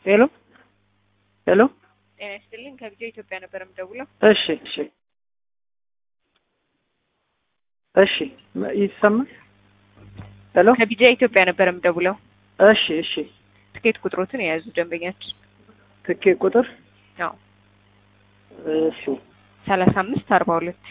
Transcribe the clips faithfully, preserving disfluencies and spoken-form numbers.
ሄሎ ሄሎ ጤና ይስጥልኝ ከቢጃ ኢትዮጵያ ነበር የምደውለው። እሺ እሺ እሺ ይሰማል? ሄሎ ከቢጃ ኢትዮጵያ ነበር የምደውለው። እሺ እሺ ትኬት ቁጥሮትን የያዙ ደንበኛችን። ትኬት ቁጥር አዎ እሺ ሰላሳ አምስት አርባ ሁለት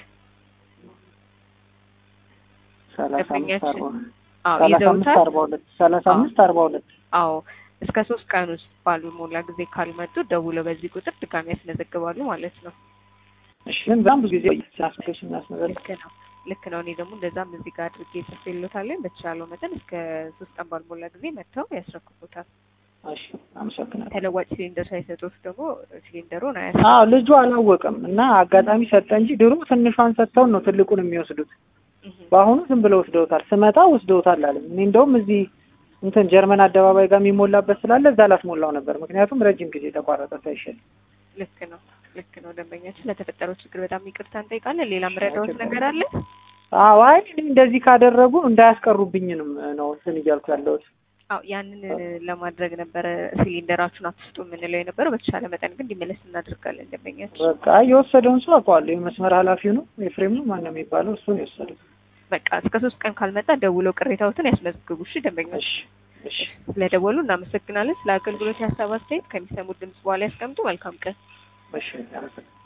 ሰላሳ አምስት አርባ ሁለት አዎ ሰላሳ አምስት ይዘውታል። አርባ ሁለት ሰላሳ አምስት አርባ ሁለት አዎ እስከ ሶስት ቀን ውስጥ ባልሞላ ጊዜ ካልመጡ ደውለው በዚህ ቁጥር ድጋሚ ያስመዘግባሉ ማለት ነው። እሺ ግን በጣም ብዙ ጊዜ ሲያስከሽኝ እናስመዘግብ ልክ ነው ልክ ነው። እኔ ደግሞ እንደዛም እዚህ ጋር አድርጌ ጽፌልዎታለሁ። በተቻለው መጠን እስከ ሶስት ቀን ባልሞላ ጊዜ መጥተው ያስረክቡታል። እሺ አመሰግናለሁ። ተለዋጭ ሲሊንደር ሳይሰጡት ደግሞ ሲሊንደሩን አያስ አዎ ልጁ አላወቀም እና አጋጣሚ ሰጠ እንጂ ድሮ ትንሿን ሰጥተው ነው ትልቁን የሚወስዱት። በአሁኑ ዝም ብለው ወስደውታል። ስመጣ ወስደውታል አለኝ። እኔ እንደውም እዚህ እንትን ጀርመን አደባባይ ጋር የሚሞላበት ስላለ እዛ ላስሞላው ነበር። ምክንያቱም ረጅም ጊዜ ተቋረጠ ሳይሸጥ። ልክ ነው ልክ ነው። ደንበኛችን ለተፈጠረው ችግር በጣም ይቅርታ እንጠይቃለን። ሌላ ምረዳዎት ነገር አለ? አዎ አይ እንደዚህ ካደረጉ እንዳያስቀሩብኝንም ነው እንትን እያልኩ ያለሁት። አዎ ያንን ለማድረግ ነበረ ሲሊንደራችሁን አትስጡ የምንለው የነበረው። በተቻለ መጠን ግን እንዲመለስ እናደርጋለን። ደንበኛችን በቃ የወሰደውን ሰው አውቀዋለሁ። የመስመር ኃላፊው ነው ኤፍሬም ነው ማነው የሚባለው እሱን የወሰደው። በቃ እስከ ሶስት ቀን ካልመጣ ደውለው ቅሬታዎትን ያስመዝግቡ። እሺ ደንበኞች፣ እሺ ስለደወሉ እናመሰግናለን። ስለ አገልግሎት ሀሳብ አስተያየት ከሚሰሙት ድምጽ በኋላ ያስቀምጡ። መልካም ቀን። እሺ አመሰግናለሁ።